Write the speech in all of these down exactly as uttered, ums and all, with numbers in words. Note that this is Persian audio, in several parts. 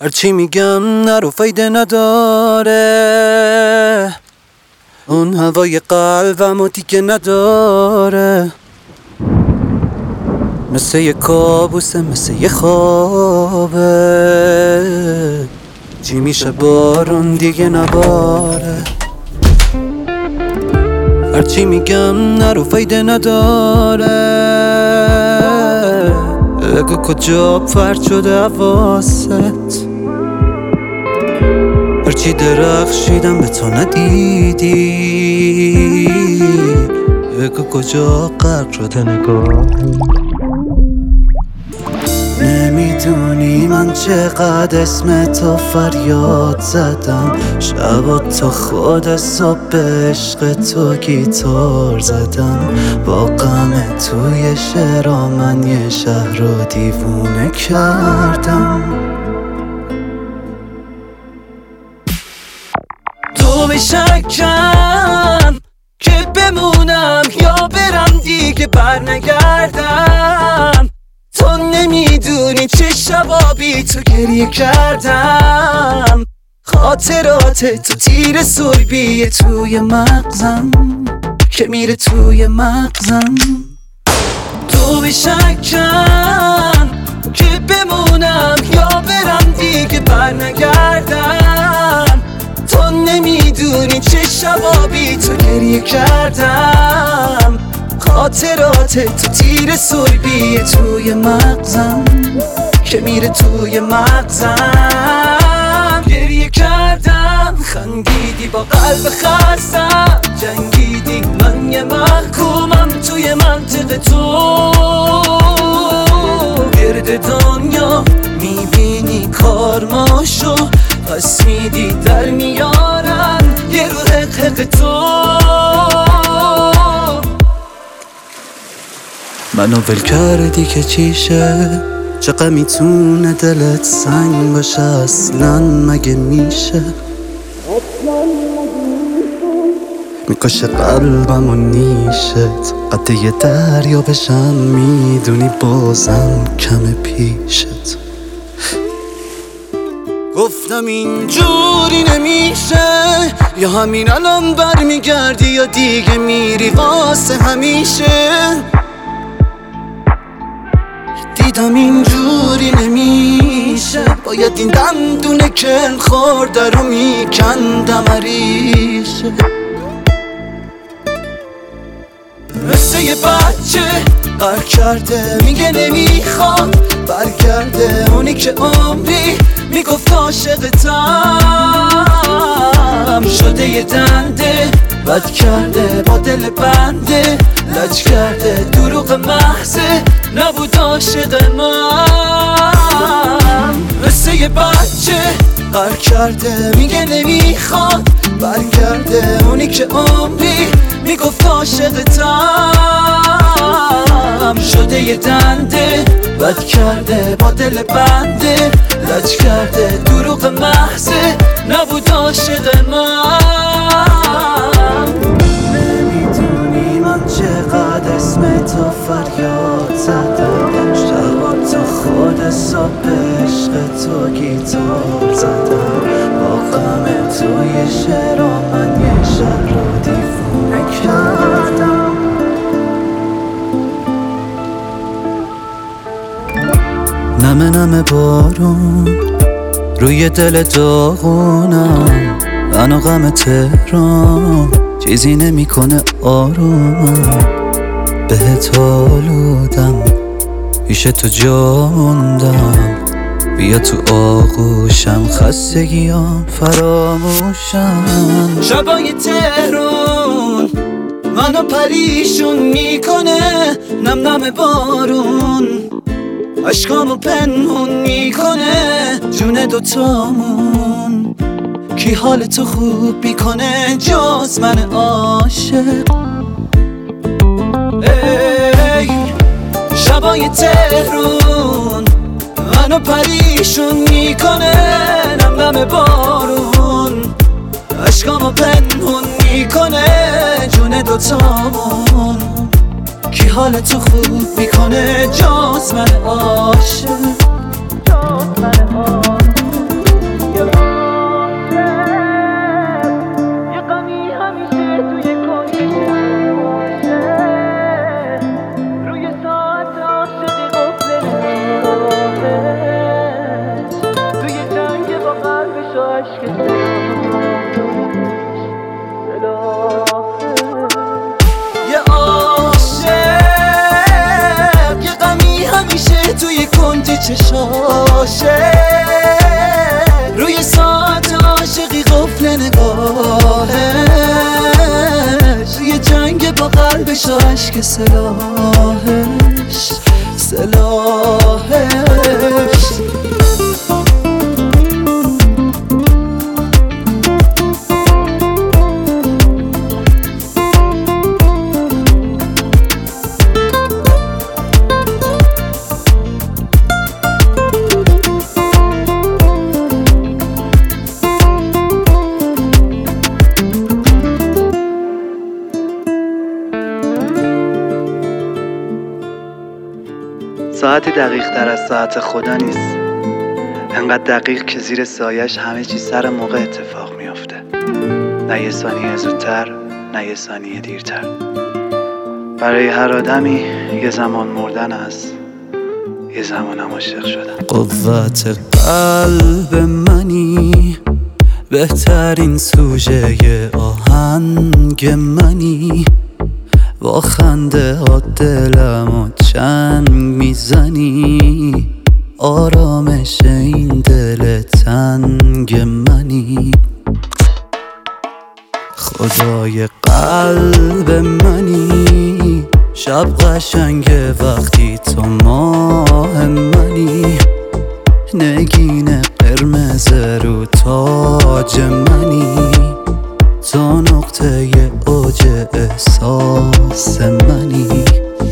هرچی میگم نرو فایده نداره، اون هوای قلبمو دیگه نداره. مثل یه کابوسه، مثل یه خوابه، چی میشه بارون دیگه نباره. هرچی میگم نرو فایده نداره، بگو کجا پرت شده حواست. هرچی درخشیدم به تو ندیدی، بگو کجا غرق شده نگاهی. نمیدونی من چقدر اسم تو فریاد زدم، شبا تا خود صبح به عشق تو گیتار زدم. با غم توی شعرها من یه شهر رو دیوونه کردم. تو به شکم که بمونم یا برم دیگه برنگردم. تو نمیدونی چه شبا بی تو گریه کردم. خاطرات تو تیر سربیه توی مغزم که میره توی مغزم. تو به شکم که بمونم یا برم دیگه برنگردم. تو نمیدونی چه شبا بی تو گریه کردم. خاطرات تو تیر سربیه توی مغزم که میره توی مغزم. گریه کردم، خندیدی با قلب خستم، جنگیدی من یه محکومم توی منطقه تو. گرد دنیا میبینی کارماشو، پس میدی در میارن یه رو حق حق تو. منو ول کردی که چیشه، چقدر میتونه دلت سنگ باشه اصلا مگه میشه. میکشه قلبم و نیشت، قد یه دریا بشم میدونی بازم کم پیشت. گفتم اینجوری نمیشه، یا همین الان برمیگردی یا دیگه میری واسه همیشه. دیدم اینجوری نمیشه، باید این دندونه کل خورده رو میکندم عریشه. مثل یه بچه قر کرده میگه نمیخواد برگرده، اونی که عمری میگفت عاشقتم. شده یه دنده بد کرده با دل بنده، لج کرده دروغ محضه نبود عاشق من. مثل یه بچه قر کرده میگه نمیخواد برگرده، اونی که عمری میگفت عاشقتم. شده یه دنده بد کرده با دل بنده، لج کرده دروغ محضه نبود عاشق من. نمیدونی من چقدر اسم تو فریاد زدم، شبا تا خود صبح به عشق تو گیتار زدم. با غم توی شعرها من یه شهر رو دیوونه کردم. نمه نمه بارون روی دل داغونم، من و غم تهران چیزی نمیکنه آروم. بهت آلودم پیش تو جا موندم، بیا تو آغوشم خستگیام فراموشم. شبای تهرون منو پریشون میکنه، نم نم بارون عشقامو پنهون میکنه. جون دوتامون کی حال تو خوب میکنه جز من عاشق. ای شبای تهرون منو پریشون میکنه، نم نم بارون عشقامو پنهون میکنه. جون دوتامون کی حال تو خوب میکنه جز من عاشق. سلاحش. ساعتی دقیق تر از ساعت خدا نیست، انقدر دقیق که زیر سایش همه چی سر موقع اتفاق میافته، نه یه ثانیه زودتر نه یه ثانیه دیرتر. برای هر آدمی یه زمان مردن است، یه زمانم عاشق شدن. قوت قلب منی، بهترین سوژه آهنگ منی، با خنده ها دلمو چنگ میزنی، آرامش این دل تنگ منی. خدای قلب منی، شب قشنگه وقتی تو ماه منی، نگین قرمز رو تاج منی، تو نقطه اوج احساس منی.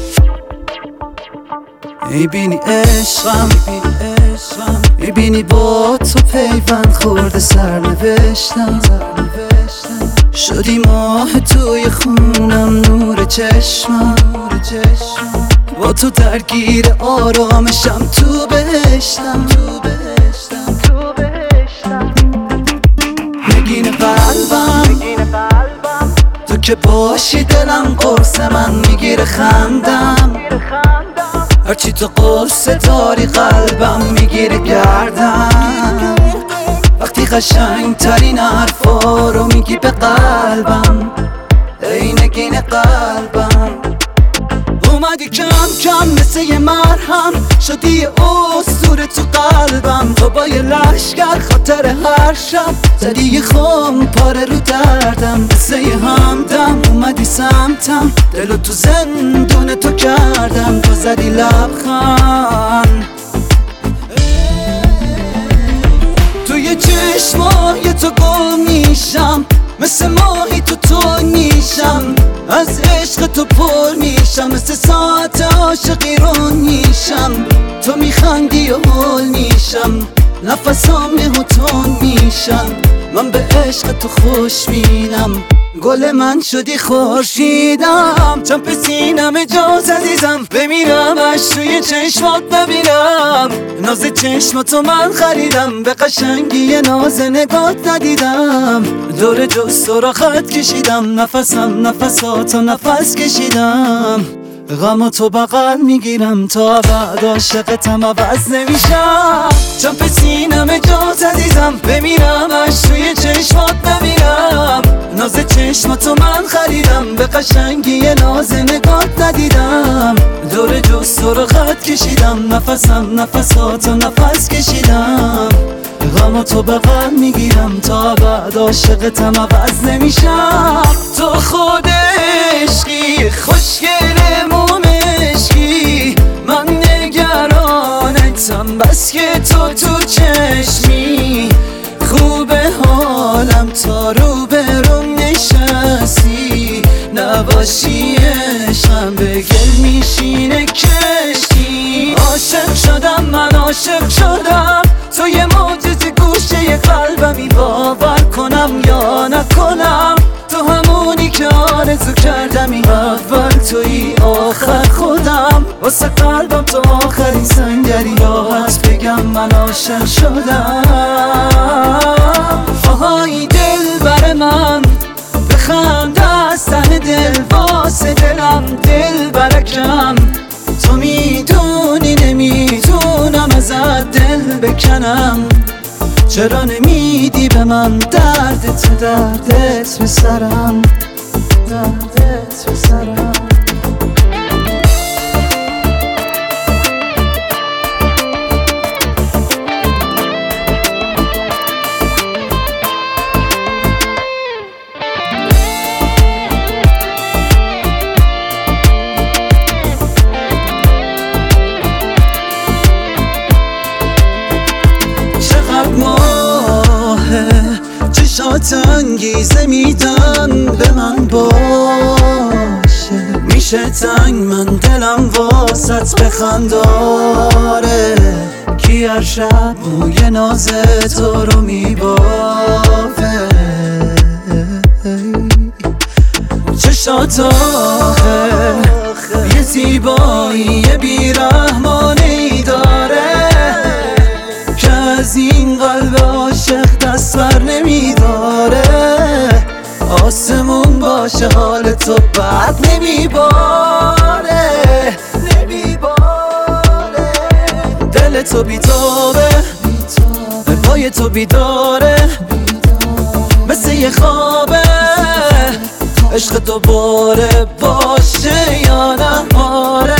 میبینی عشقم، میبینی با تو پیوند خورده سرنوشتم، شدی ماه توی خونم نور چشمم، با تو درگیر آرامشم تو بهشتم. نگین قلبم تو که باشی دلم قرص من میگیره خندم، هرچی تو قرص داری قلبم میگیره گردم. وقتی قشنگ ترین حرفا رو میگی به قلبم، ای نگین قلبم. اومدی کم کم مثل یه مرهم، شدی یه اسطوره تو قلبم. تو با یه لشگر خاطر هر شب زدی یه خم پاره رو دردم، مثل یه همدم اومدی سمتم، دلو تو زندون تو کردم. تو زدی لبخند توی چشمای تو گم میشم، مثل ماهی تو تو نیشم، از عشق تو پر میشم، مثل ساعت عاشقی رون میشم. تو میخندی و حل میشم، نفسام نهوتون میشم، من به عشق تو خوش بینم. گل من شدی خورشیدم، چم به سینم اجاز عزیزم، بمیرم اش توی چشمات ببینم. ناز چشماتو من خریدم، به قشنگی ناز نگات ندیدم. دور جز تو را خط کشیدم، نفسم نفساتو نفس کشیدم. غم تو بغل میگیرم تا بعد عاشقتم عوض نمیشم. چم به سینم اجاز عزیزم، بمیرم اش توی چشمات ببینم. ناز چشماتو من خریدم، به قشنگی ناز نگات ندیدم. دور جز تو رو خط کشیدم، نفسم نفساتو نفس کشیدم. غم تو بغل میگیرم تا بعد عاشقتم عوض نمیشم. تو خود عشقی خوشگل مومشکی، من نگرانتم بس که تو تو چشمی. خوبه حالم تا رو برم نشستی، نباشی عشقم به گل میشینه کشتی. عاشق شدم من عاشق شدم، تو یه معجزه گوشه قلبمی، باور کنم یا نکنم. تو همونی که آرزو کردمی، اول توی آخر خودم. واسه قلبم تو آخرین سنگری، راحت بگم من عاشق شدم. آهای دل بر من بخند از ته دل، واسه دلم دل برکم. تو میدونی نمیتونم ازت دل بکنم، چرا نمیدی به من درد تو دردت به سرم، دردت به سرم. چشمات انگیزه میدن به من باشه. میشه تنگ من دلم واسط بخنداره، کی هر شب موی ناز تو رو میبافه. چشات آخه یه زیبایی بیرحمانی داره که از این قلب عاشق دست بر نمیداره. آسمون باشه حال تو بد نمیباره، نمیباره. دل تو بیتابه، به پای تو بیداره، مثل یه خوابه. عشق تو باره باشه یا نه؟ آره